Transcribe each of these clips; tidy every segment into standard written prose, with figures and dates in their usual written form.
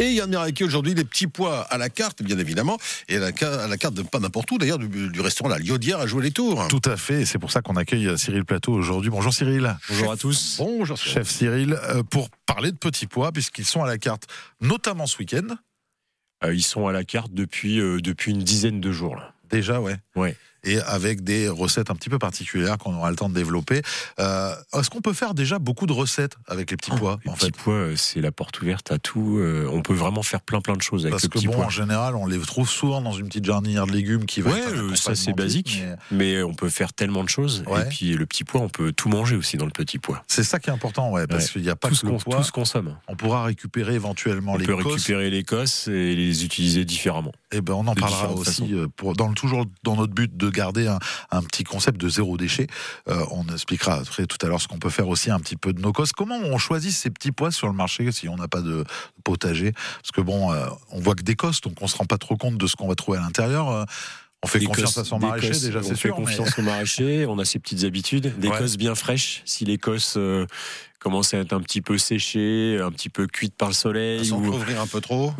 Et Yann Miracle, aujourd'hui, des petits pois à la carte, bien évidemment, et à la carte de pas n'importe où, d'ailleurs, du restaurant La Liaudière à jouer les tours. Tout à fait, et c'est pour ça qu'on accueille Cyril Plateau aujourd'hui. Bonjour Cyril. Bonjour à tous. Bonjour Cyril. Chef Cyril, pour parler de petits pois, puisqu'ils sont à la carte, notamment ce week-end. Ils sont à la carte depuis une dizaine de jours, là. Déjà, ouais. Ouais. Et avec des recettes un petit peu particulières qu'on aura le temps de développer. Est-ce qu'on peut faire déjà beaucoup de recettes avec les petits pois, Les en petits fait? pois, c'est la porte ouverte à tout. On peut vraiment faire plein de choses avec Parce le que petit bon, pois. en général, on les trouve souvent dans une petite jarnière de légumes qui va Ouais, être un ça c'est accompagnement basique, type, mais on peut faire tellement de choses. Ouais. Et puis le petit pois, on peut tout manger aussi dans le petit pois. c'est ça qui est important, ouais, parce Ouais. qu'il n'y a pas Tout que le pois. tout se consomme. On pourra récupérer éventuellement On les peut cosses. récupérer les cosses et les utiliser différemment. Eh ben, on en de parlera différentes aussi toujours dans notre but de garder un petit concept de zéro déchet. On expliquera après, tout à l'heure ce qu'on peut faire aussi un petit peu de nos cosses. Comment on choisit ces petits pois sur le marché si on n'a pas de potager? Parce que bon, on voit que des cosses, donc on se rend pas trop compte de ce qu'on va trouver à l'intérieur. On fait confiance à son maraîcher, déjà, c'est sûr. On fait confiance au maraîcher, on a ses petites habitudes. Des cosses bien fraîches. Si les cosses commencent à être un petit peu séchées, un petit peu cuites par le soleil. Sans ouvrir un peu trop.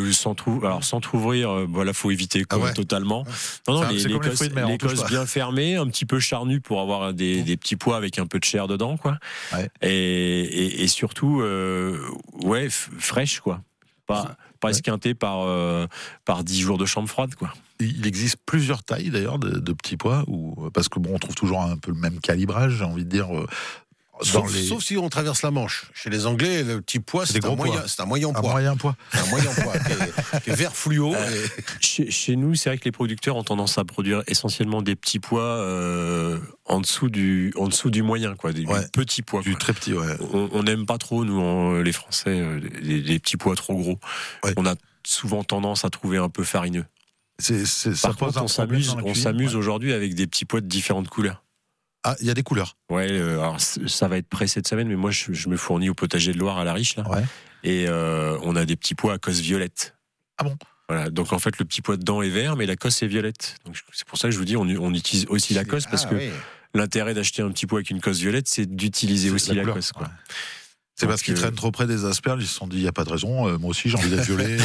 Sans ouvrir, voilà, faut éviter totalement. Non, les cosses bien fermées, un petit peu charnues pour avoir des petits pois avec un peu de chair dedans, quoi. Ouais. Et surtout, fraîches, quoi. Pas esquinté par 10 jours de chambre froide, quoi. Il existe plusieurs tailles d'ailleurs de petits pois, parce que bon, on trouve toujours un peu le même calibrage, j'ai envie de dire. Sauf si on traverse la Manche. Chez les Anglais, le petit pois, c'est un moyen pois. Un moyen pois. Un moyen pois qui est vert fluo. Chez nous, c'est vrai que les producteurs ont tendance à produire essentiellement des petits pois en dessous du moyen, quoi, du petit pois. Du très petit, ouais. On n'aime pas trop, nous, les Français, les petits pois trop gros. Ouais. On a souvent tendance à trouver un peu farineux. Par contre, on s'amuse aujourd'hui avec des petits pois de différentes couleurs. Ah, il y a des couleurs. Ouais, alors ça va être prêt cette semaine, mais moi je me fournis au potager de Loire à la Riche, là. Ouais. Et on a des petits pois à cosse violette. Ah bon? Voilà, donc en fait le petit pois dedans est vert, mais la cosse est violette. Donc c'est pour ça que je vous dis, on utilise aussi la cosse, parce que l'intérêt d'acheter un petit pois avec une cosse violette, c'est d'utiliser aussi la cosse, quoi. Ouais. C'est parce qu'ils traînent trop près des asperges, ils se sont dit, il n'y a pas de raison, moi aussi j'ai envie d'être violet.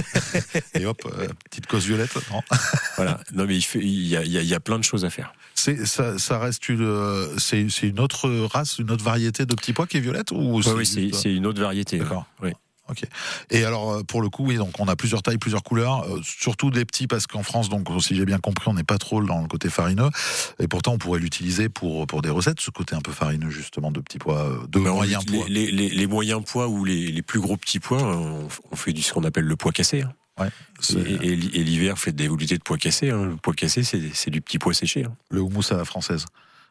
Et hop, petite cosse violette. Non. Voilà, non mais il y a plein de choses à faire. Ça reste c'est une autre race, une autre variété de petits pois qui est violette, ou oui, c'est une autre variété. D'accord. Oui. Ok. Et alors, pour le coup, oui, donc on a plusieurs tailles, plusieurs couleurs, surtout des petits, parce qu'en France, donc, si j'ai bien compris, on n'est pas trop dans le côté farineux, et pourtant on pourrait l'utiliser pour des recettes, ce côté un peu farineux, justement, de petits pois, moyens pois. Les moyens pois ou les plus gros petits pois, on fait ce qu'on appelle le pois cassé. Hein. Ouais, et l'hiver fait des volutés de pois cassés. Hein. Le pois cassé, c'est du petit pois séché. Hein. Le houmous à la française.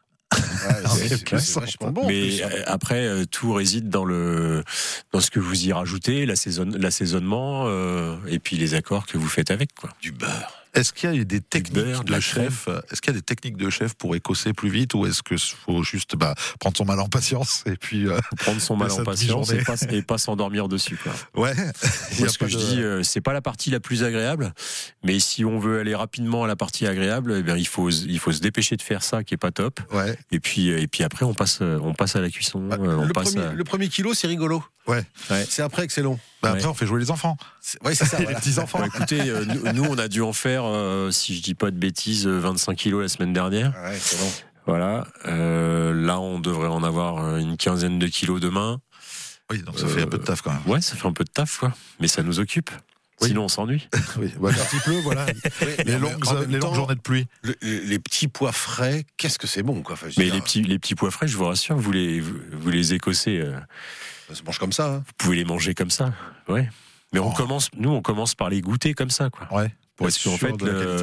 C'est vachement bon. Mais après, tout réside dans ce que vous y rajoutez, l'assaisonnement, et puis les accords que vous faites avec, quoi. Du beurre. Est-ce qu'il y a des techniques de la chef? Est-ce qu'il y a des techniques de chef pour écosser plus vite, ou est-ce qu'il faut juste prendre son mal en patience et puis prendre son mal en patience et pas s'endormir dessus, quoi. Ouais. Moi, ce que je dis, c'est pas la partie la plus agréable, mais si on veut aller rapidement à la partie agréable, eh bien il faut se dépêcher de faire ça, qui est pas top. Ouais. Et puis après on passe à la cuisson. Le premier kilo, c'est rigolo. Ouais. C'est après que c'est long. Après, on fait jouer les enfants. C'est ça. Les petits enfants. Écoutez, nous, on a dû en faire, si je dis pas de bêtises, 25 kilos la semaine dernière. Ouais, c'est long. Voilà. Là, on devrait en avoir une quinzaine de kilos demain. Oui, donc ça fait un peu de taf quand même. Ouais, ça fait un peu de taf, quoi. Mais ça nous occupe. Oui. Sinon, on s'ennuie. Oui, quand il pleut, voilà. Les longues journées de pluie. Les petits pois frais, qu'est-ce que c'est bon, quoi. Enfin, mais les petits pois frais, je vous rassure, vous les écossez. Ça se mange comme ça. Hein. Vous pouvez les manger comme ça. Ouais. Mais on commence par les goûter comme ça, quoi. Ouais. Parce qu'en fait,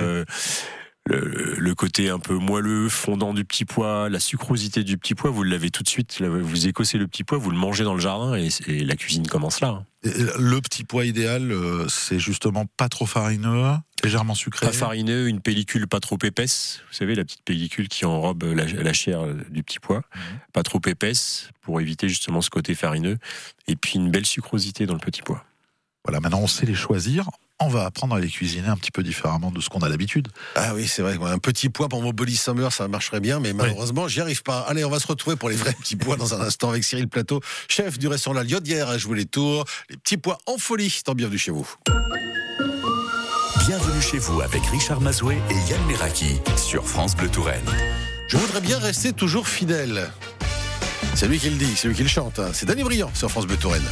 le côté un peu moelleux, fondant du petit pois, la sucrosité du petit pois, vous l'avez tout de suite. Vous écossez le petit pois, vous le mangez dans le jardin, et la cuisine commence là. Le petit pois idéal, c'est justement pas trop farineux, légèrement sucré. Pas farineux, une pellicule pas trop épaisse. Vous savez, la petite pellicule qui enrobe la chair du petit pois. Pas trop épaisse, pour éviter justement ce côté farineux. Et puis une belle sucrosité dans le petit pois. Voilà, maintenant on sait les choisir. on va apprendre à les cuisiner un petit peu différemment de ce qu'on a l'habitude. Ah oui, c'est vrai. Un petit pois pour mon Body Summer, ça marcherait bien, mais malheureusement, j'y arrive pas. Allez, on va se retrouver pour les vrais petits pois dans un instant avec Cyril Plateau, chef du restaurant La Liaudière à jouer les tours. Les petits pois en folie. Tant bienvenue chez vous. Bienvenue chez vous avec Richard Mazoué et Yann Leraki sur France Bleu Touraine. Je voudrais bien rester toujours fidèle. C'est lui qui le dit, c'est lui qui le chante. C'est Danny Briand sur France Bleu Touraine.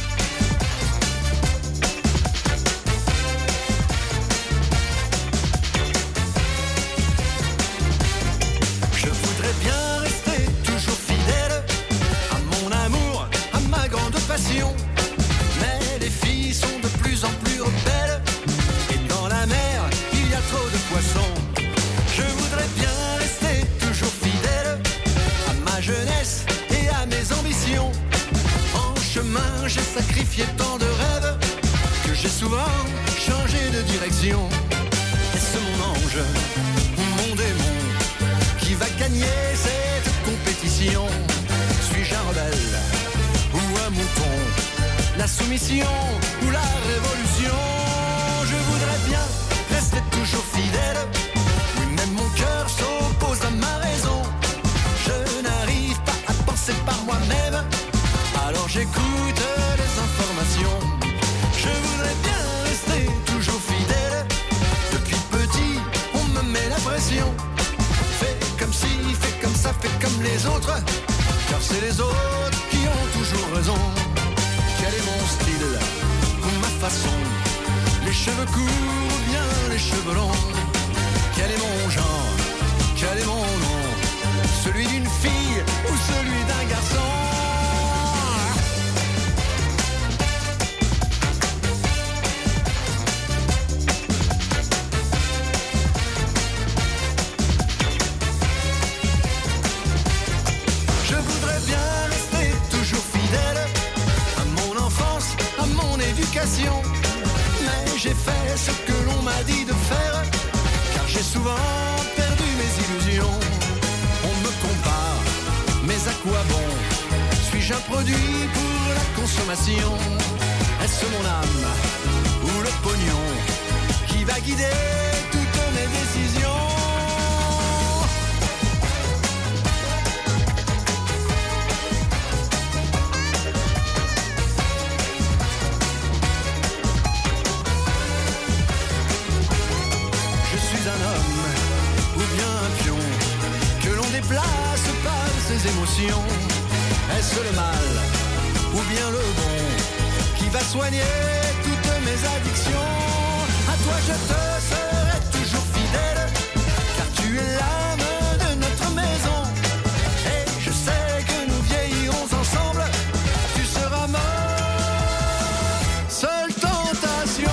Mais les filles sont de plus en plus rebelles, et dans la mer il y a trop de poissons. Je voudrais bien rester toujours fidèle à ma jeunesse et à mes ambitions. En chemin j'ai sacrifié tant de rêves que j'ai souvent changé de direction. Est-ce mon ange ou mon démon qui va gagner cette compétition? Suis-je un rebelle ou un mouton, la soumission ou la révolution? Je voudrais bien rester toujours fidèle. Oui, même mon cœur s'oppose à ma raison. Je n'arrive pas à penser par moi-même, alors j'écoute les informations. Je voudrais bien rester toujours fidèle. Depuis petit, on me met la pression. Fais comme ci, fais comme ça, fais comme les autres, car c'est les autres qui ont toujours raison. Quel est mon style ou ma façon? Les cheveux courts ou bien les cheveux longs? Quel est mon genre? Quel est mon nom? Celui d'une fille ou celui d'un garçon? Je voudrais bien rester toujours fidèle à mon enfance, à mon éducation. Mais j'ai fait ce que l'on m'a dit de faire, car j'ai souvent perdu mes illusions. On me compare, mais à quoi bon? Suis-je un produit pour la consommation? Est-ce mon âme ou le pognon qui va guider toutes mes décisions? Place par ses émotions. Est-ce le mal ou bien le bon qui va soigner toutes mes addictions? À toi je te serai toujours fidèle, car tu es l'âme de notre maison. Et je sais que nous vieillirons ensemble. Tu seras ma seule tentation.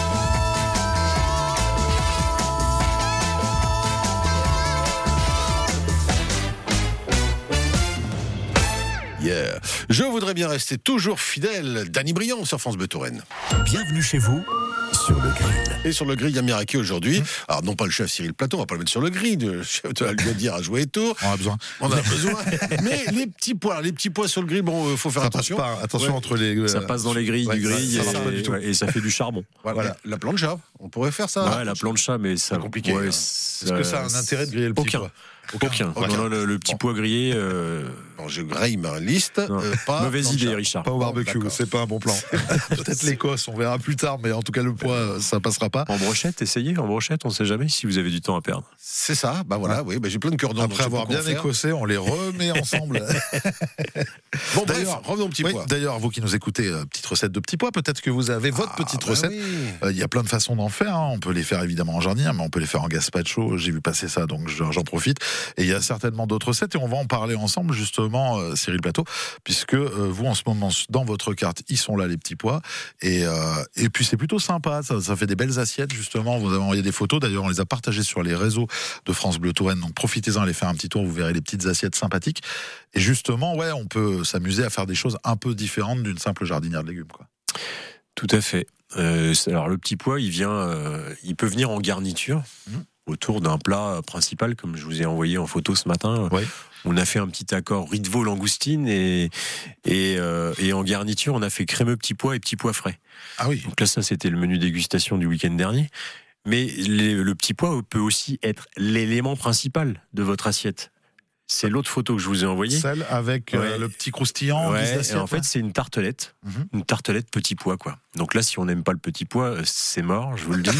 Yeah. Je voudrais bien rester toujours fidèle. Danny Briand sur France Bleu Touraine. Bienvenue chez vous sur le grill. Et sur le grill, il y a Miraki aujourd'hui. Alors, non pas le chef Cyril Plateau, on va pas le mettre sur le grill. Le chef de la Liaudière à jouer et tour. On a besoin. On a besoin. Mais les petits pois sur le grill, bon, faut faire attention. Attention entre les. Ça passe dans les grilles du grill et ça fait du charbon. Voilà. La plancha, on pourrait faire ça. Ouais, la plancha, mais ça. C'est compliqué. Ouais, Est-ce que ça a un intérêt de griller le petit pois? Aucun. Non, le petit pois grillé. Bon, je grille ma liste. Mauvaise idée, Richard. Pas au barbecue, c'est pas un bon plan. Peut-être l'Écosse, on verra plus tard, mais en tout cas le pois, ça passera pas. En brochette, essayez, on ne sait jamais si vous avez du temps à perdre. C'est ça, bah voilà, oui, bah j'ai plein de cœurs d'or. Après avoir bien écossé, on les remet ensemble. Bon, d'ailleurs, revenons au petit pois. D'ailleurs, vous qui nous écoutez, petite recette de petits pois, peut-être que vous avez votre petite recette. Il y a plein de façons d'en faire. On peut les faire évidemment en jardinière, mais on peut les faire en gazpacho. J'ai vu passer ça, donc j'en profite. Et il y a certainement d'autres recettes, et on va en parler ensemble, justement, Cyril Plateau, puisque vous, en ce moment, dans votre carte, ils sont là, les petits pois. Et puis, c'est plutôt sympa. Ça fait des belles assiettes, justement. Vous avez envoyé des photos. D'ailleurs, on les a partagées sur les réseaux de France Bleu Touraine. Donc, profitez-en, allez faire un petit tour. Vous verrez les petites assiettes sympathiques. Et justement, on peut s'amuser à faire des choses un peu différentes d'une simple jardinière de légumes, quoi. Tout à fait. Alors, le petit pois, il peut venir en garniture. Autour d'un plat principal, comme je vous ai envoyé en photo ce matin. On a fait un petit accord riz de veau langoustine et en garniture, on a fait crémeux petits pois et petits pois frais. Ah oui. Donc là, ça, c'était le menu dégustation du week-end dernier. Mais le petit pois peut aussi être l'élément principal de votre assiette. C'est l'autre photo que je vous ai envoyée. Celle avec le petit croustillant. Et en fait, c'est une tartelette. Une tartelette petit pois, quoi. Donc là, si on n'aime pas le petit pois, c'est mort, je vous le dis.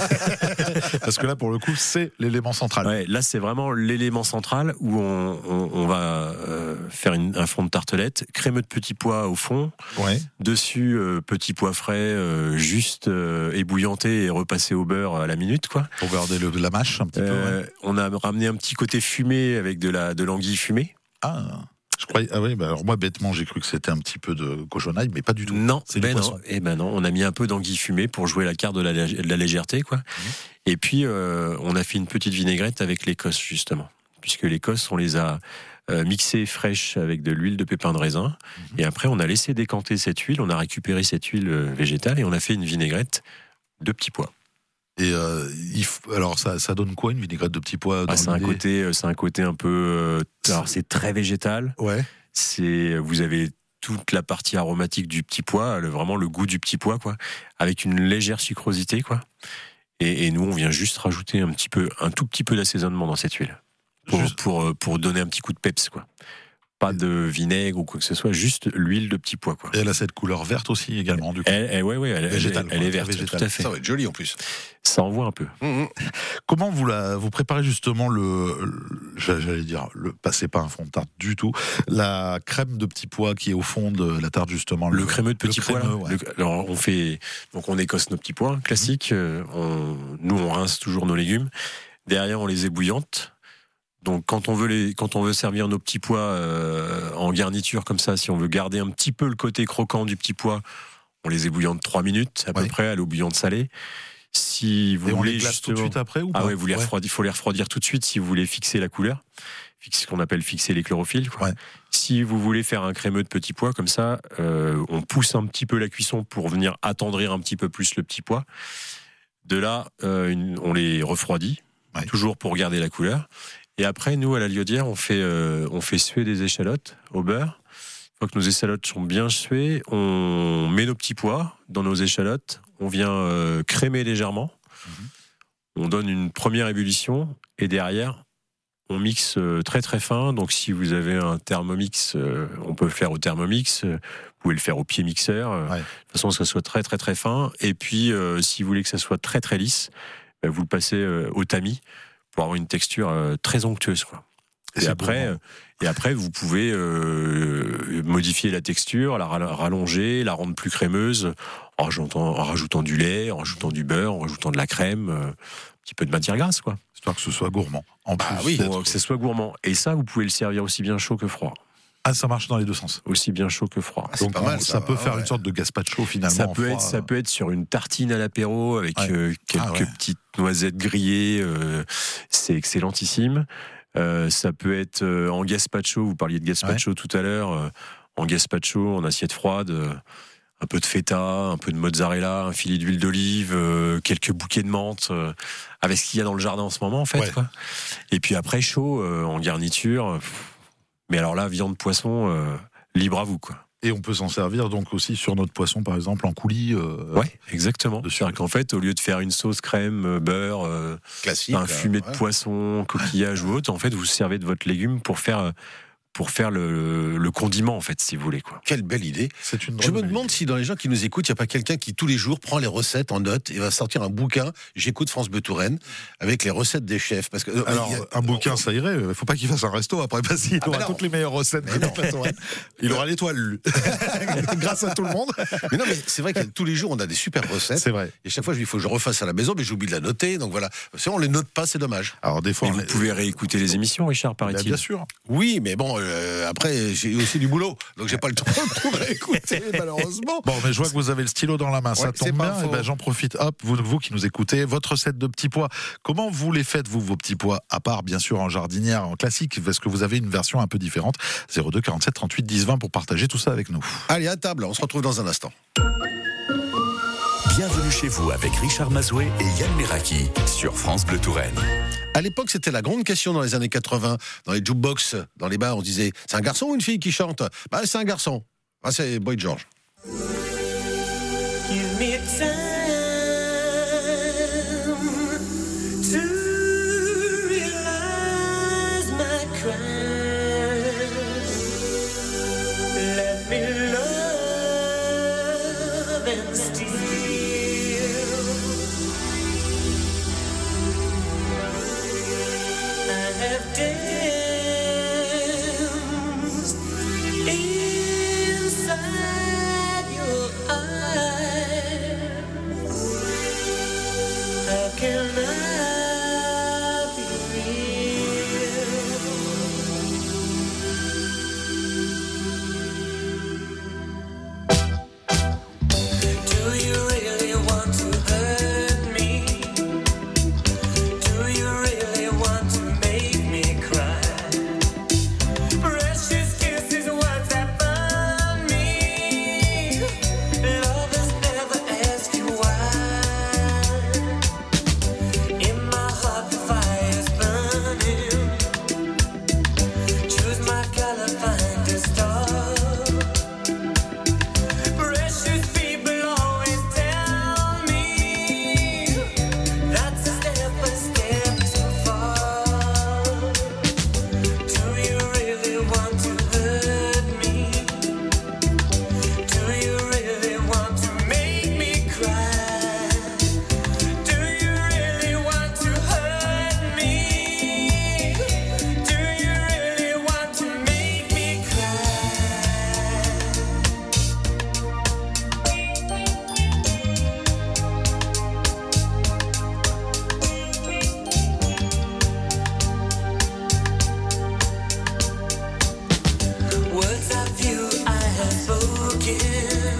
Parce que là, pour le coup, c'est l'élément central. Ouais, là, c'est vraiment l'élément central où on va faire un fond de tartelette, crémeux de petits pois au fond. Ouais. Dessus, petits pois frais, juste ébouillantés et repassés au beurre à la minute, quoi. Pour garder la mâche un petit peu. Ouais. On a ramené un petit côté fumé avec de l'anguille fumée. Ah. Je croyais, alors moi bêtement j'ai cru que c'était un petit peu de cochonaille, mais pas du tout. Non, c'est du poisson. Non, on a mis un peu d'anguille fumée pour jouer la carte de la légèreté, quoi. Et puis on a fait une petite vinaigrette avec l'Écosse justement, puisque l'Écosse on les a mixées fraîches avec de l'huile de pépin de raisin, et après on a laissé décanter cette huile, on a récupéré cette huile végétale et on a fait une vinaigrette de petits pois. Et alors ça donne quoi une vinaigrette de petits pois dans c'est un côté un peu. Alors c'est très végétal. Ouais. Vous avez toute la partie aromatique du petit pois, vraiment le goût du petit pois, quoi, avec une légère sucrosité, quoi. Et nous on vient juste rajouter un tout petit peu d'assaisonnement dans cette huile pour donner un petit coup de peps, quoi. Pas de vinaigre ou quoi que ce soit, juste l'huile de petit pois, quoi. Et elle a cette couleur verte aussi également, du coup. Elle est verte, végétale. Tout à fait. Ça va être joli en plus. Ça envoie un peu. Comment vous préparez justement j'allais dire, c'est pas un fond de tarte du tout, la crème de petits pois qui est au fond de la tarte justement. Le crémeux de petits pois. Ouais. Alors on écosse nos petits pois, classique. Nous on rince toujours nos légumes. Derrière on les ébouillante. Donc quand on veut servir nos petits pois en garniture comme ça, si on veut garder un petit peu le côté croquant du petit pois, on les ébouillante 3 minutes à peu près à l'eau bouillante salée. Si vous voulez on les glace tout de suite après ou pas? Il faut les refroidir tout de suite si vous voulez fixer la couleur, ce qu'on appelle fixer les chlorophylles, quoi. Ouais. Si vous voulez faire un crémeux de petits pois comme ça, on pousse un petit peu la cuisson pour venir attendrir un petit peu plus le petit pois. De là, on les refroidit, toujours pour garder la couleur. Et après, nous, à la Liaudière, on fait suer des échalotes au beurre. Une fois que nos échalotes sont bien suées, on met nos petits pois dans nos échalotes. On vient crémer légèrement. On donne une première ébullition. Et derrière, on mixe très très fin. Donc, si vous avez un Thermomix, on peut le faire au Thermomix. Vous pouvez le faire au pied mixeur. De toute façon, que ça soit très très très fin. Et puis, si vous voulez que ça soit très très lisse, vous le passez au tamis pour avoir une texture très onctueuse, quoi. Et après, vous pouvez modifier la texture, la rallonger, la rendre plus crémeuse, en rajoutant du lait, en rajoutant du beurre, en rajoutant de la crème, un petit peu de matière grasse, quoi. Histoire que ce soit gourmand. Pour que ce soit gourmand. Et ça, vous pouvez le servir aussi bien chaud que froid. Ah, ça marche dans les deux sens. Aussi bien chaud que froid. Donc pas mal, ça peut faire une sorte de gazpacho finalement. Ça peut être sur une tartine à l'apéro avec quelques petites noisettes grillées. C'est excellentissime. Ça peut être en gazpacho. Vous parliez de gazpacho tout à l'heure. En gazpacho, en assiette froide. Un peu de feta, un peu de mozzarella, un filet d'huile d'olive, quelques bouquets de menthe, avec ce qu'il y a dans le jardin en ce moment, en fait. Quoi. Et puis après, chaud, en garniture. Mais alors là, viande, poisson, libre à vous, quoi. Et on peut s'en servir donc aussi sur notre poisson, par exemple, en coulis. Ouais, exactement. C'est-à-dire qu'en fait, au lieu de faire une sauce crème, beurre, classique, un fumet de poisson, coquillage ou autre, en fait, vous servez de votre légume pour faire le condiment, en fait, si vous voulez, quoi. Quelle belle idée. Je me demande si dans les gens qui nous écoutent, il n'y a pas quelqu'un qui tous les jours prend les recettes en note et va sortir un bouquin. J'écoute France Bleu Touraine avec les recettes des chefs. Parce que, un bouquin, ça irait. Il ne faut pas qu'il fasse un resto après, parce qu'il aura toutes les meilleures recettes de la Touraine. Il aura l'étoile grâce à tout le monde. Mais non, mais c'est vrai que tous les jours, on a des super recettes. C'est vrai. Et chaque fois, il faut que je refasse à la maison, mais j'oublie de la noter. Donc voilà. Si on ne les note pas, c'est dommage. Alors, des fois, vous pouvez réécouter les émissions, Richard, paraît-il. Bien sûr. Oui, mais bon, après, j'ai aussi du boulot, donc j'ai pas le temps de tout réécouter, malheureusement. Bon, mais je vois que vous avez le stylo dans la main, ça tombe bien. Et ben, j'en profite. Hop, vous qui nous écoutez, votre recette de petits pois. Comment vous les faites, vous, vos petits pois, à part bien sûr en jardinière, en classique? Est-ce que vous avez une version un peu différente? 02 47 38 10 20 pour partager tout ça avec nous. Allez, à table, on se retrouve dans un instant. Bienvenue chez vous avec Richard Mazoué et Yann Meraki sur France Bleu Touraine. À l'époque, c'était la grande question dans les années 80, dans les jukebox, dans les bars, on disait c'est un garçon ou une fille qui chante ? Bah, c'est un garçon. Ah, c'est Boy George. Give me time to realize my crime. Let me love and steal. I have danced inside your eyes. How can I be real? Do you really want to hurt me? Do you really want to make me cry? Precious kisses, words that burn me. Lovers never ask you why. In my heart the fire's burning. Choose my color, find a star. Precious people always tell me that's a step too far. Do you really want to hurt me? Do you really want to make me cry? Do you really want to hurt me? Do you really want to make me cry? Words of you I have spoken.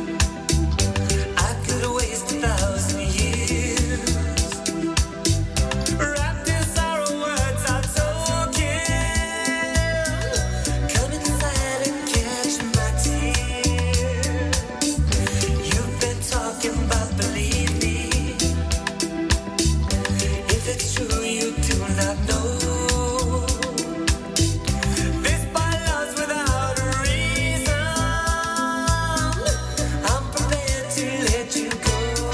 I could waste 1,000 years. Wrapped in sorrow, words are token. Come inside and catch my tears. You've been talking about believe me. If it's true, you do not know. This by love's without a reason. I'm prepared to let you go.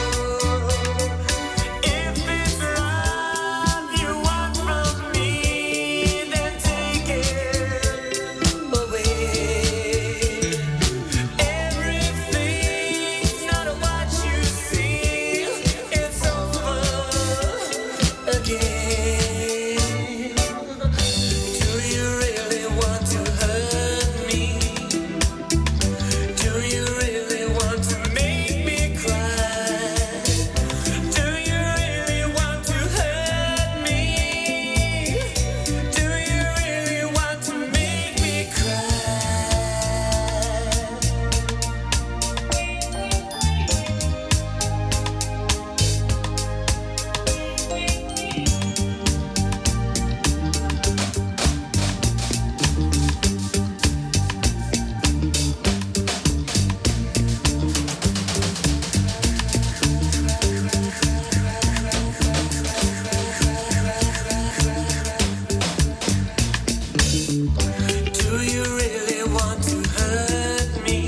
If it's love you want from me, then take it away. Everything's not what you see. It's over again. Do you really want to hurt me? Do you really want to make me cry? Do you really want to hurt me? Do you really want to make me cry? Do you really want to hurt me?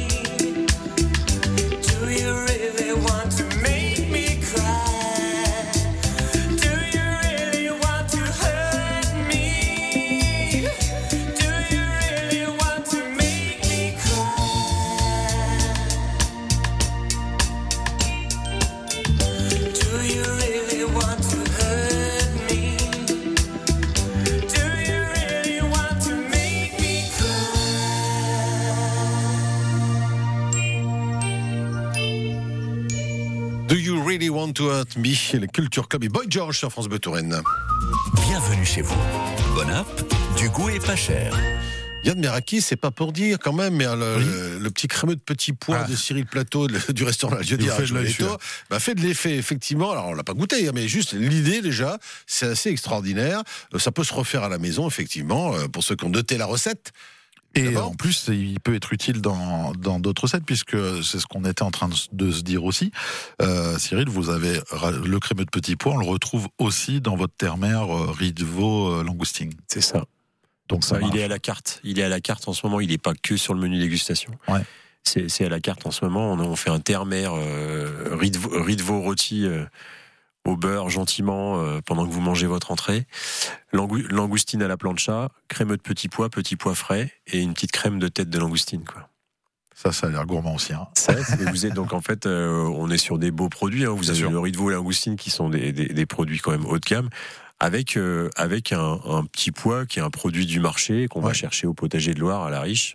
Do you really want to make me cry? Do you really want to hurt me? Do you really want to make me cry? Do you really want to hurt me? Do you really want to make me Do You Really Want to Hurt Me, le Culture Club et Boy George sur France Bleu Touraine. Bienvenue chez vous. Bonne app, du goût et pas cher. Yann Meraki, c'est pas pour dire quand même, mais le petit crémeux de petits pois de Cyril Plateau du restaurant La Liodière fait de l'effet, effectivement. Alors on l'a pas goûté, mais juste l'idée déjà, c'est assez extraordinaire. Ça peut se refaire à la maison, effectivement, pour ceux qui ont noté la recette. Et en plus, il peut être utile dans d'autres recettes, puisque c'est ce qu'on était en train de se dire aussi. Cyril, vous avez le crémeux de petits pois, on le retrouve aussi dans votre terre-mère riz de veau langoustine. C'est ça. Donc ça, il est à la carte. Il est à la carte en ce moment. Il n'est pas que sur le menu dégustation. Ouais. C'est à la carte en ce moment. On fait un terre-mère riz de veau rôti au beurre gentiment pendant que vous mangez votre entrée. Langoustine à la plancha, crémeux de petits pois frais et une petite crème de tête de langoustine, quoi. Ça a l'air gourmand aussi. Hein. Vous êtes donc en fait, on est sur des beaux produits. Hein. Vous avez le riz de veau et langoustine qui sont des produits quand même haut de gamme, avec un petit pois qui est un produit du marché qu'on va chercher au potager de Loire à la Riche,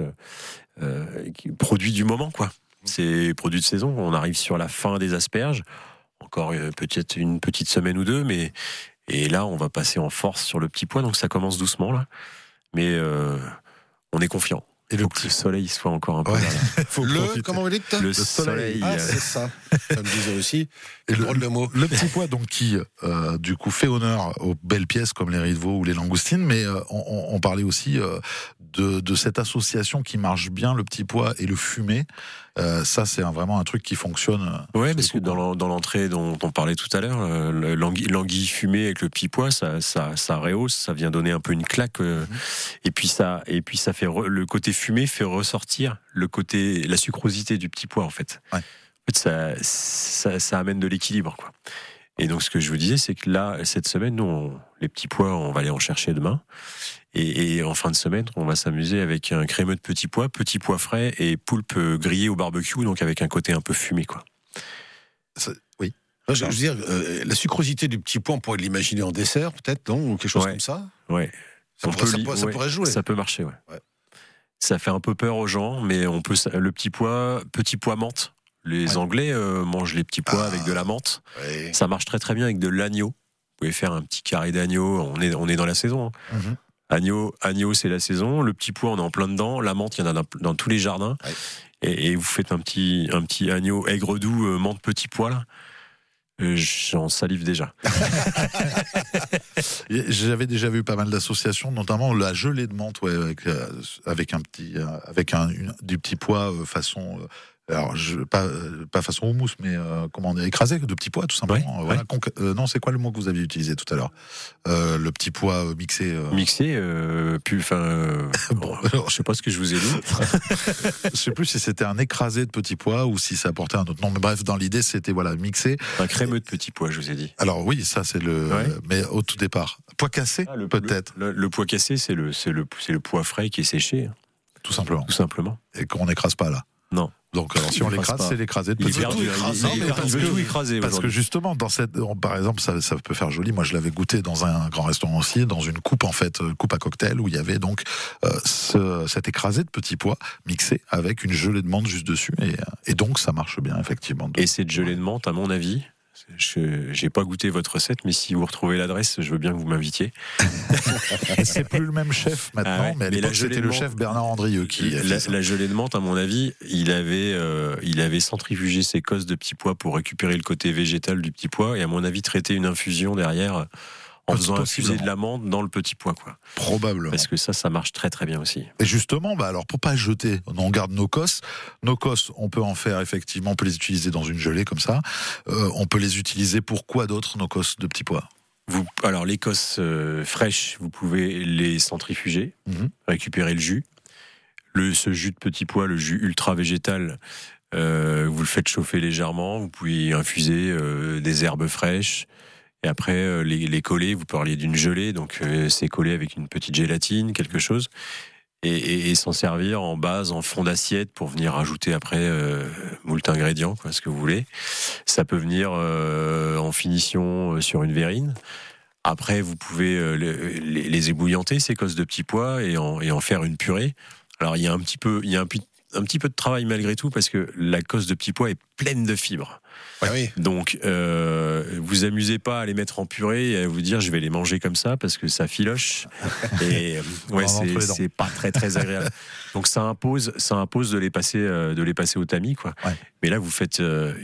produit du moment, quoi. C'est produit de saison. On arrive sur la fin des asperges. Encore peut-être une petite semaine ou deux, et là on va passer en force sur le petit pois, donc ça commence doucement là, mais on est confiant. Et le soleil soit encore un peu là. Comment vous dites le soleil. C'est ça. Ça me disait aussi. Et le petit pois, donc, qui, du coup, fait honneur aux belles pièces comme les riz de veau ou les langoustines, mais on parlait aussi de cette association qui marche bien, le petit pois et le fumé. Ça, c'est vraiment un truc qui fonctionne. Ouais, parce que dans l'entrée dont on parlait tout à l'heure, l'anguille fumée avec le petit pois, ça rehausse, ça vient donner un peu une claque, et puis ça fait le côté fumé fait ressortir la sucrosité du petit pois, en fait. Ouais. En fait, ça amène de l'équilibre, quoi. Et donc, ce que je vous disais, c'est que là, cette semaine, nous, les petits pois, on va aller en chercher demain. Et en fin de semaine, on va s'amuser avec un crémeux de petits pois frais et poulpe grillé au barbecue, donc avec un côté un peu fumé, quoi. Oui. Je veux dire, la sucrosité du petit pois, on pourrait l'imaginer en dessert, peut-être, non, ou quelque chose comme ça. Ouais. Ça pourrait jouer. Ça peut marcher, ouais. Ça fait un peu peur aux gens, mais on peut. Le petit pois menthe. Les Anglais mangent les petits pois avec de la menthe. Ouais. Ça marche très très bien avec de l'agneau. Vous pouvez faire un petit carré d'agneau. On est dans la saison. Hein. Agneau, c'est la saison. Le petit pois, on est en plein dedans. La menthe, il y en a dans tous les jardins. Ouais. Et vous faites un petit agneau aigre doux, menthe petit pois là. J'en salive déjà. J'avais déjà vu pas mal d'associations, notamment la gelée de menthe, avec du petit pois façon. Alors, pas façon houmous, mais comment on dit, écrasé de petits pois, tout simplement. Ouais, voilà. Non, c'est quoi le mot que vous aviez utilisé tout à l'heure? Le petit pois mixé. Mixé, je sais pas ce que je vous ai dit. Je sais plus si c'était un écrasé de petits pois ou si ça portait un autre nom. Mais bref, dans l'idée, c'était mixé. Un crémeux de petits pois, je vous ai dit. Alors oui, ça c'est mais au tout départ. Pois cassé, peut-être. Le pois cassé, c'est le pois frais qui est séché. Tout simplement. Tout simplement. Et qu'on n'écrase pas là. Non. Donc, alors, si on l'écrase, c'est l'écrasé de petit pois. Il veut tout écraser. Parce que justement, par exemple, ça peut faire joli. Moi, je l'avais goûté dans un grand restaurant aussi, dans une coupe, en fait, coupe à cocktail, où il y avait donc cet écrasé de petits pois mixé avec une gelée de menthe juste dessus. Et donc, ça marche bien, effectivement. Et cette gelée de menthe, à mon avis, j'ai pas goûté votre recette, mais si vous retrouvez l'adresse, je veux bien que vous m'invitiez. C'est plus le même chef maintenant, mais à l'époque c'était le chef Bernard Andrieux qui la gelée de menthe, à mon avis, il avait centrifugé ses cosses de petits pois pour récupérer le côté végétal du petit pois et à mon avis traiter une infusion derrière en faisant infuser de la menthe dans le petit pois, quoi. Probablement. Parce que ça marche très très bien aussi. Et justement, alors pour pas jeter, on garde nos cosses. Nos cosses, on peut en faire effectivement, on peut les utiliser dans une gelée comme ça. On peut les utiliser pour quoi d'autre, nos cosses de petits pois? Alors les cosses fraîches, vous pouvez les centrifuger, récupérer le jus. Ce jus de petit pois, le jus ultra végétal, vous le faites chauffer légèrement. Vous pouvez infuser des herbes fraîches. Et après, les coller, vous parliez d'une gelée, donc c'est collé avec une petite gélatine, quelque chose, et s'en servir en base, en fond d'assiette, pour venir ajouter après moult ingrédients, ce que vous voulez. Ça peut venir en finition sur une verrine. Après, vous pouvez les ébouillanter, ces cosses de petits pois, et en faire une purée. Alors, il y a un petit peu de travail malgré tout, parce que la cosse de petits pois est pleine de fibres. Ah oui. Donc, vous amusez pas à les mettre en purée et à vous dire je vais les manger comme ça parce que ça filoche. Et c'est pas très très agréable. Donc ça impose de les passer au tamis, quoi. Ouais. Mais là, vous faites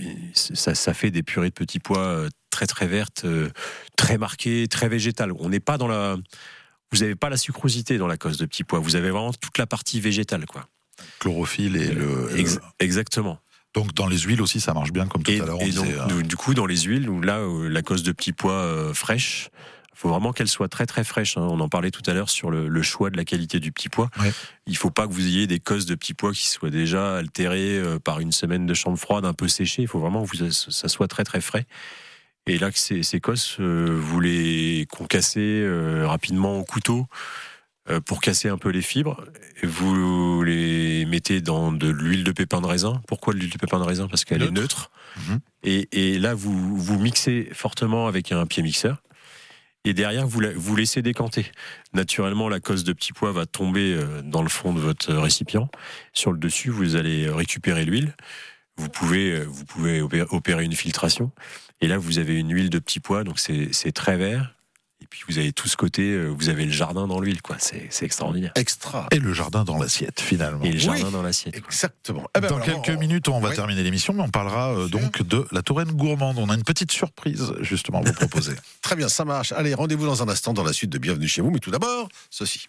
ça fait des purées de petits pois très très vertes, très marquées, très végétales. On n'est pas dans vous n'avez pas la sucrosité dans la cosse de petits pois. Vous avez vraiment toute la partie végétale, quoi. Chlorophylle et Exactement. Donc dans les huiles aussi, ça marche bien, comme tout à l'heure. Et donc, du coup, dans les huiles, la cosse de petits pois fraîche, il faut vraiment qu'elle soit très très fraîche. On en parlait tout à l'heure sur le choix de la qualité du petit pois. Ouais. Il ne faut pas que vous ayez des cosses de petits pois qui soient déjà altérées par une semaine de chambre froide, un peu séchées. Il faut vraiment que ça soit très très frais. Et là, ces cosses, vous les concassez rapidement au couteau pour casser un peu les fibres. Vous les mettez dans de l'huile de pépin de raisin. Pourquoi de l'huile de pépin de raisin ? Parce qu'elle est neutre. Et là, vous mixez fortement avec un pied mixeur. Et derrière, vous laissez décanter. Naturellement, la cosse de petits pois va tomber dans le fond de votre récipient. Sur le dessus, vous allez récupérer l'huile. Vous pouvez opérer une filtration. Et là, vous avez une huile de petits pois, donc c'est très vert. Et puis vous avez tout ce côté, vous avez le jardin dans l'huile, quoi. C'est extraordinaire. Extra. Et le jardin dans l'assiette, finalement. Et le jardin dans l'assiette. Exactement. Dans quelques minutes, on va terminer l'émission, mais on parlera donc de la Touraine gourmande. On a une petite surprise, justement, à vous proposer. Très bien, ça marche. Allez, rendez-vous dans un instant dans la suite de Bienvenue chez vous. Mais tout d'abord, ceci.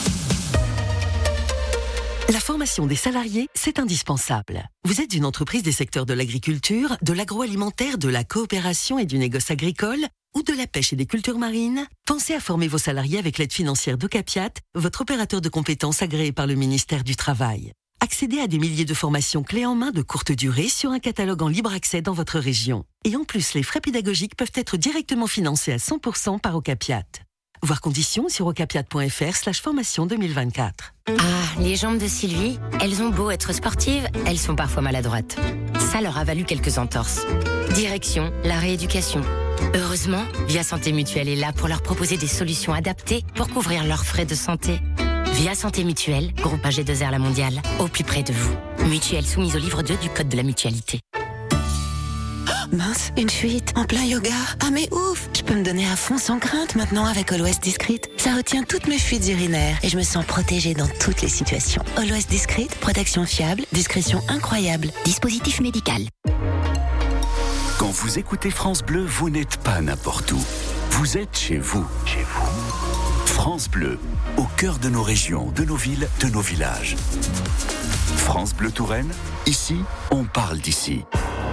La formation des salariés, c'est indispensable. Vous êtes une entreprise des secteurs de l'agriculture, de l'agroalimentaire, de la coopération et du négoce agricole, ou de la pêche et des cultures marines? Pensez à former vos salariés avec l'aide financière d'Ocapiat, votre opérateur de compétences agréé par le ministère du Travail. Accédez à des milliers de formations clés en main de courte durée sur un catalogue en libre accès dans votre région. Et en plus, les frais pédagogiques peuvent être directement financés à 100% par Ocapiat. Voir conditions sur ocapiat.fr/formation 2024. Ah, les jambes de Sylvie, elles ont beau être sportives, elles sont parfois maladroites. Ça leur a valu quelques entorses. Direction, la rééducation. Heureusement, Via Santé Mutuelle est là pour leur proposer des solutions adaptées pour couvrir leurs frais de santé. Via Santé Mutuelle, groupe AG2R La Mondiale, au plus près de vous. Mutuelle soumise au livre 2 du Code de la mutualité. Mince, une fuite, en plein yoga. Ah mais ouf, je peux me donner à fond sans crainte maintenant avec Always Discreet. Ça retient toutes mes fuites urinaires et je me sens protégée dans toutes les situations. Always Discreet, protection fiable, discrétion incroyable. Dispositif médical. Quand vous écoutez France Bleu, vous n'êtes pas n'importe où. Vous êtes chez vous. Chez vous. France Bleu, au cœur de nos régions, de nos villes, de nos villages. France Bleu Touraine, ici, on parle d'ici.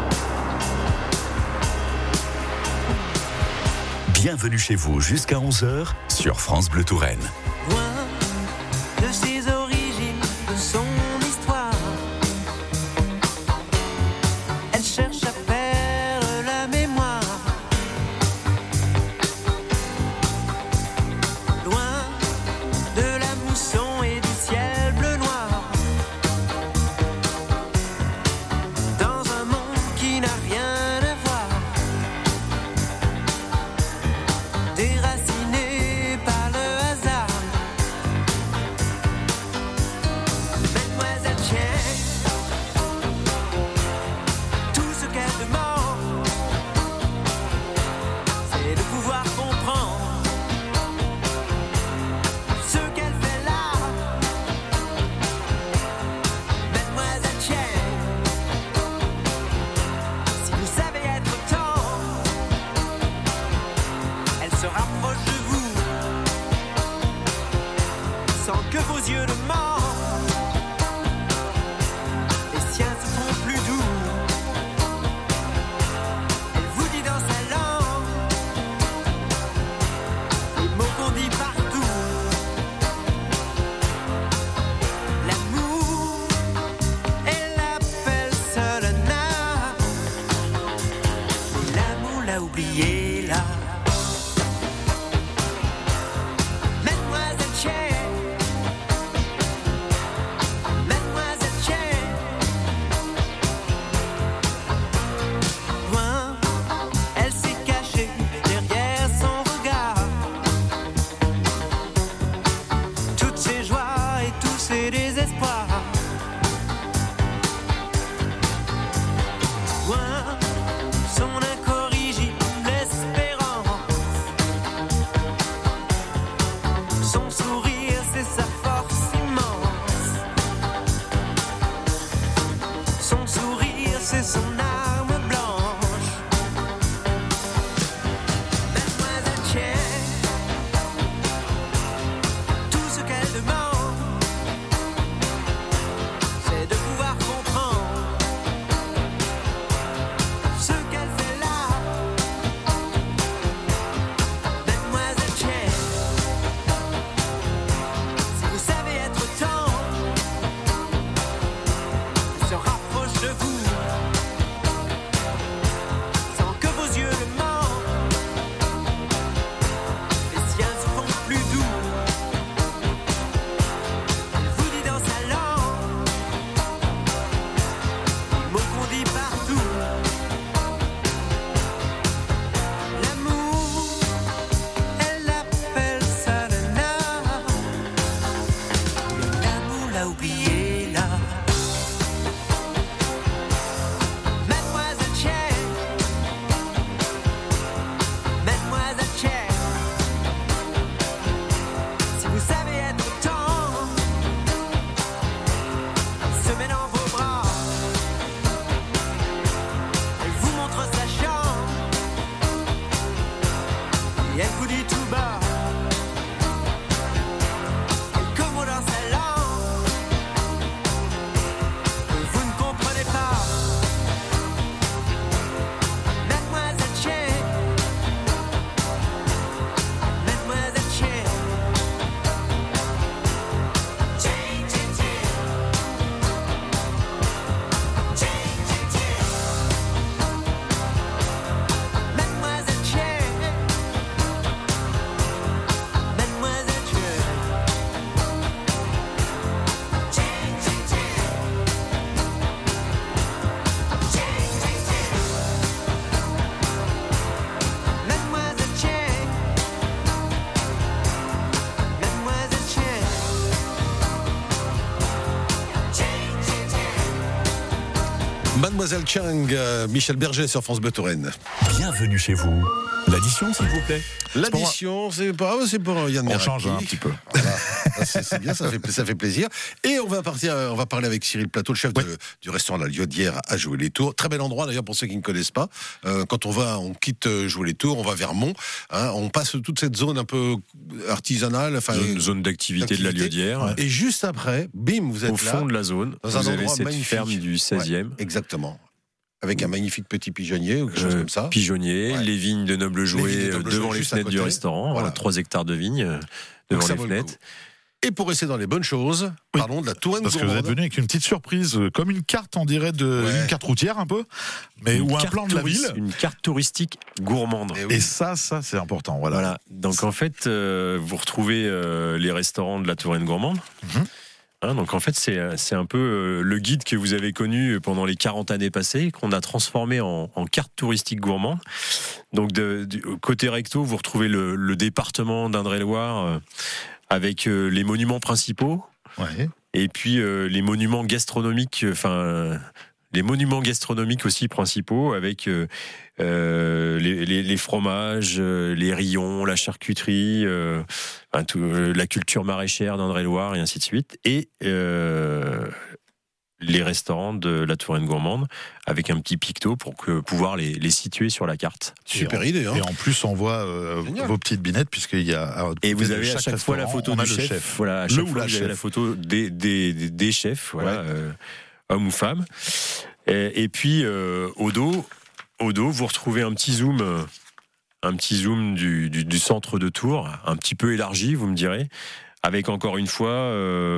Bienvenue chez vous jusqu'à 11h sur France Bleu Touraine. Loin de ses origines, de son histoire, elle cherche à perdre la mémoire. Loin de la mousson et du ciel bleu noir, dans un monde qui n'a rien à voir. Déracinée par le hasard, Mademoiselle Chen, tout ce qu'elle demande, c'est de pouvoir comprendre ce qu'elle fait là. Mademoiselle Chen, si vous savez être tendre, elle se rapproche de vous, sans que vos yeux ne mentent. Les siens se font plus doux. Elle vous dit dans sa langue les mots qu'on dit partout. L'amour, elle l'appelle Solana, mais l'amour l'a oublié là. Mademoiselle Chen, Mademoiselle Chen, loin, elle s'est cachée derrière son regard. Toutes ses joies et tous ses désespoirs. Loin, son incorrigible espérance. Mademoiselle Chang, Michel Berger sur France Bleu Touraine. Bienvenue chez vous. L'addition, s'il vous plaît. L'addition, c'est pour Yann Meraki. On change un petit peu. Voilà. C'est bien, ça fait plaisir. Et on va parler avec Cyril Plateau, le chef du restaurant La Liaudière à Jouer-les-Tours. Très bel endroit d'ailleurs pour ceux qui ne connaissent pas. Quand on quitte Jouer-les-Tours, on va vers Mont. On passe toute cette zone un peu artisanale, zone d'activité de La Liaudière. Ouais. Et juste après, bim, vous êtes au fond de la zone. Dans un endroit cette magnifique. Ferme du 16e. Ouais, exactement. Avec un magnifique petit pigeonnier ou quelque chose comme ça. Pigeonnier, les vignes de Noble Jouet devant les fenêtres du restaurant. Voilà. 3 hectares de vignes devant les fenêtres. Et pour rester dans les bonnes choses, parlons de la Touraine Parce gourmande. que vous êtes venu avec une petite surprise, comme une carte, on dirait, une carte routière un peu, ou un plan de la ville. Une carte touristique gourmande. Et ça c'est important. Voilà. Donc en fait, vous retrouvez les restaurants de la Touraine gourmande. Donc en fait, c'est un peu le guide que vous avez connu pendant les 40 années passées, qu'on a transformé en carte touristique gourmande. Donc du côté recto, vous retrouvez le département d'Indre-et-Loire avec les monuments principaux, et puis les monuments gastronomiques, les monuments gastronomiques aussi principaux, avec les fromages, les rillons, la charcuterie, la culture maraîchère d'Indre-et-Loire et ainsi de suite, et les restaurants de la Touraine gourmande avec un petit picto pour pouvoir les situer sur la carte. Super idée. Et en plus, on voit vos petites binettes, puisqu'il y a. Et vous avez à chaque fois la photo du chef. Voilà, à chaque fois vous avez la photo des chefs, hommes ou femmes. Et puis au dos, vous retrouvez un petit zoom du centre de Tours, un petit peu élargi, vous me direz, avec encore une fois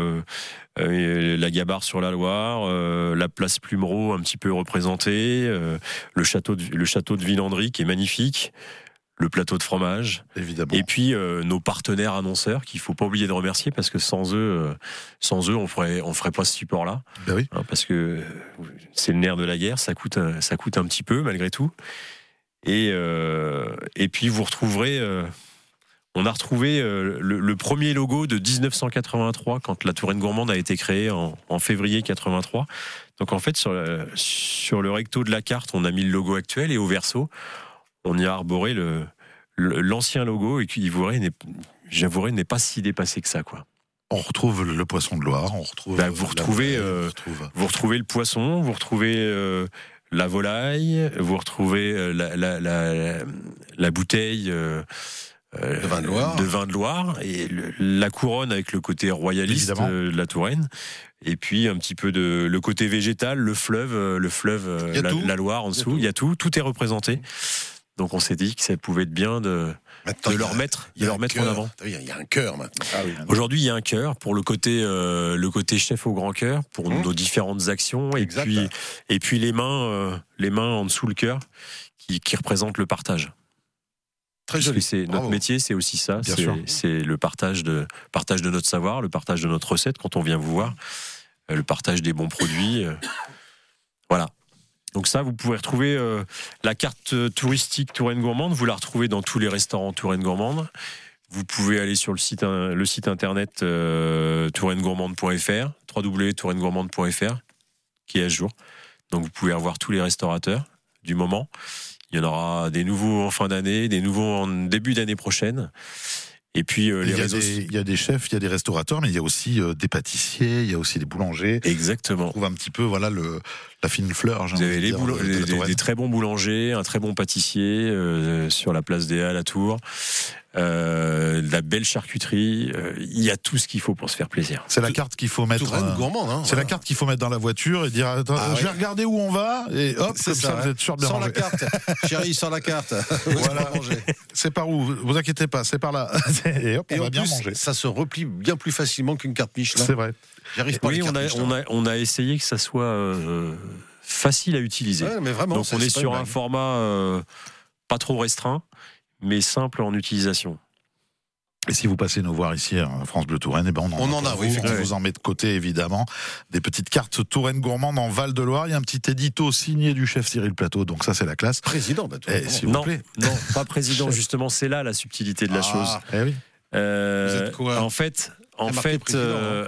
la Gabarre sur la Loire, la place Plumereau un petit peu représentée, le château de Villandry qui est magnifique, le plateau de fromage, évidemment. Et puis nos partenaires annonceurs qu'il faut pas oublier de remercier, parce que sans eux on ferait pas ce support là. Ben oui. Parce que c'est le nerf de la guerre, ça coûte un petit peu malgré tout. Et puis vous retrouverez on a retrouvé le premier logo de 1983 quand la Touraine gourmande a été créée en février 83. Donc en fait sur le recto de la carte, on a mis le logo actuel, et au verso on y a arboré l'ancien logo, et qui, j'avouerai, n'est pas si dépassé que ça, quoi. On retrouve le poisson de Loire, on retrouve. Vous retrouvez le poisson, vous retrouvez la volaille, vous retrouvez la bouteille de vin de Loire, et la couronne avec le côté royaliste de la Touraine. Et puis un petit peu le côté végétal, le fleuve, la Loire en dessous. Il y a tout est représenté. Donc on s'est dit que ça pouvait être bien de leur mettre en avant. Il y a un cœur maintenant. Aujourd'hui, il y a un cœur pour le côté chef au grand cœur, pour nos différentes actions, et puis les mains en dessous le cœur qui représentent le partage. Très joli. Notre métier, c'est aussi ça. C'est le partage de notre savoir, le partage de notre recette quand on vient vous voir, le partage des bons produits. Voilà. Donc ça, vous pouvez retrouver la carte touristique Touraine gourmande. Vous la retrouvez dans tous les restaurants Touraine gourmande. Vous pouvez aller sur le site internet toureinegourmande.fr, www.toureinegourmande.fr, qui est à jour. Donc vous pouvez avoir tous les restaurateurs du moment. Il y en aura des nouveaux en fin d'année, des nouveaux en début d'année prochaine. Et puis il y a des chefs, il y a des restaurateurs, mais il y a aussi des pâtissiers, il y a aussi des boulangers. Exactement. On trouve un petit peu la fine fleur. Vous avez des très bons boulangers, un très bon pâtissier sur la place des Halles à Tours. De la belle charcuterie, il y a tout ce qu'il faut pour se faire plaisir. C'est la carte qu'il faut mettre. Gourmande, c'est la carte qu'il faut mettre dans la voiture et dire je vais regarder où on va, et hop, comme ça vous êtes sûr de bien manger. Sans la carte, chérie, sans la carte. Voilà. C'est par où? Vous inquiétez pas, c'est par là. Et hop, on va bien manger. Ça se replie bien plus facilement qu'une carte Michelin. C'est vrai. J'arrive pas. Oui, on a essayé que ça soit facile à utiliser. Ouais, mais vraiment, donc on est sur un format pas trop restreint, mais simple en utilisation. Et si vous passez nous voir ici à France Bleu Touraine, on en a. On vous en met de côté, évidemment, des petites cartes Touraine gourmande en Val-de-Loire. Il y a un petit édito signé du chef Cyril Plateau, donc ça c'est la classe. Président, s'il vous plaît. Non, pas président. Justement, c'est là la subtilité de la chose. Eh oui. Vous êtes quoi? En fait,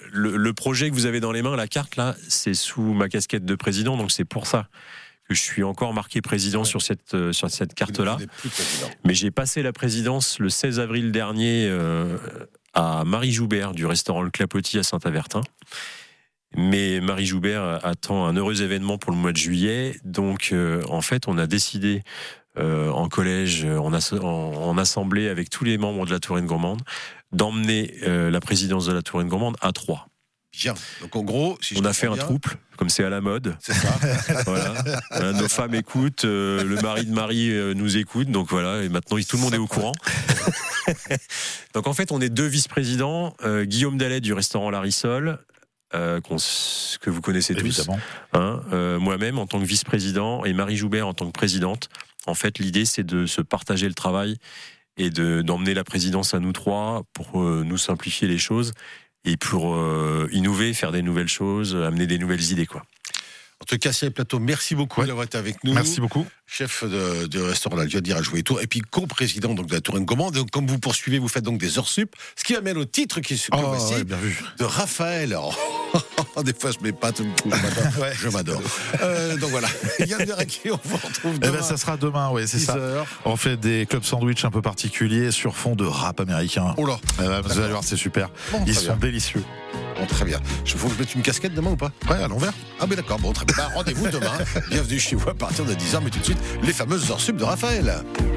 le projet que vous avez dans les mains, la carte là, c'est sous ma casquette de président, donc c'est pour ça que je suis encore marqué président sur cette carte-là. Mais j'ai passé la présidence le 16 avril dernier à Marie Joubert du restaurant Le Clapotis à Saint-Avertin. Mais Marie Joubert attend un heureux événement pour le mois de juillet. Donc, en fait, on a décidé en collège, en assemblée avec tous les membres de la Touraine Gourmande, d'emmener la présidence de la Touraine Gourmande à 3. Bien. Donc en gros, on a fait un trouble, comme c'est à la mode. C'est ça. Voilà. Nos femmes écoutent, le mari de Marie nous écoute, donc voilà. Et maintenant, tout le monde est au courant. Donc en fait, on est 2 vice-présidents. Guillaume Dallet du restaurant La Rissole, que vous connaissez tous. Évidemment. Moi-même en tant que vice-président et Marie Joubert en tant que présidente. En fait, l'idée, c'est de se partager le travail et d'emmener la présidence à nous 3 pour nous simplifier les choses. Et pour innover, faire des nouvelles choses, amener des nouvelles idées, quoi. En tout cas, Cyril Plateau, merci beaucoup d'avoir été avec nous. Merci beaucoup. Chef de restaurant La Liodière à Jouer Tour, et puis co-président donc de la Touraine Gourmande. Donc, comme vous poursuivez, vous faites donc des heures sup, ce qui amène au titre qui est ouais, bien vu. De Raphaël. Des fois, je m'épate, je m'adore. Donc voilà, Yann Verrecki, on vous retrouve demain. Ça sera demain, oui, c'est ça. On fait des clubs sandwich un peu particuliers sur fond de rap américain. Oh là, vous allez voir, c'est super. Bon, ils sont délicieux. Bon, très bien. Il faut que je mette une casquette demain ou pas? Ouais, à l'envers. Ah, mais d'accord, bon, très bien. Rendez-vous demain. Bienvenue chez vous à partir de 10h, mais tout de suite, les fameuses heures sup de Raphaël.